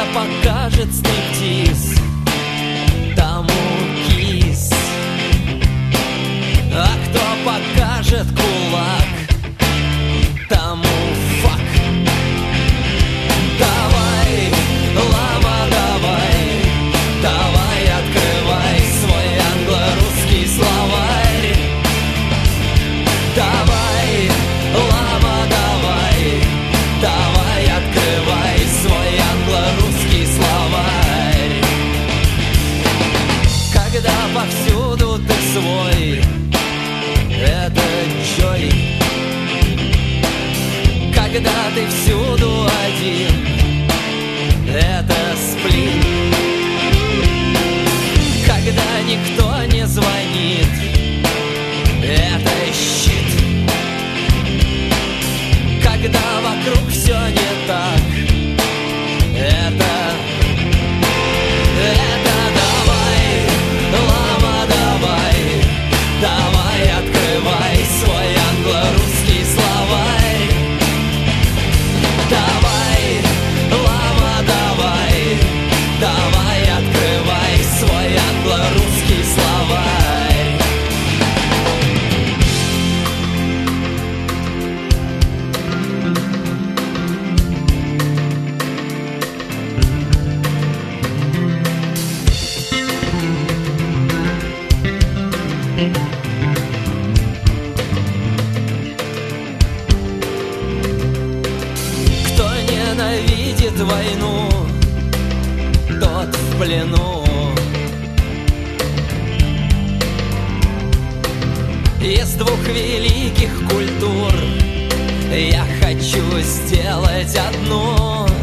покажет стриптиз, тому кис. А кто покажет кулак, тому фак. Давай, лама, давай, давай, открывай свой англо-русский словарь. Давай, лама, давай, давай, открывай свой англо-русский словарь. Когда повсюду ты свой, это Джой. Когда ты всюду один, это Сплин. Когда никто не звонит, это щит. Когда вокруг все не так, это давай, лама, давай, давай, открывай свой англо-русский словарь. Давай, лама, давай, давай, открывай свой англо-русский словарь. Кто ненавидит войну, тот в плену. Из двух великих культур я хочу сделать одну.